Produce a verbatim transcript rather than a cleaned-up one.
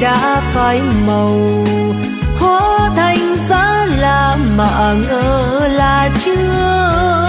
đã phai màu, hóa thành giá là mà ngờ là chưa.